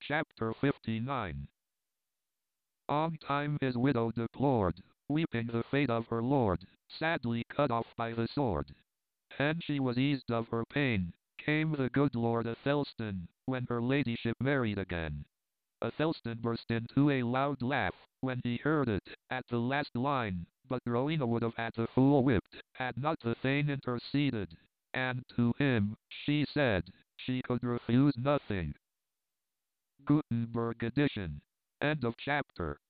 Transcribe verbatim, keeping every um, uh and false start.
Chapter fifty-nine. On time his widow deplored, weeping the fate of her lord, sadly cut off by the sword. And she was eased of her pain, came the good Lord Athelstan, when her ladyship married again. Athelstan burst into a loud laugh, when he heard it, at the last line, but Rowena would have had the fool whipped, had not the Thane interceded, and to him, she said, she could refuse nothing. Gutenberg edition. End of chapter.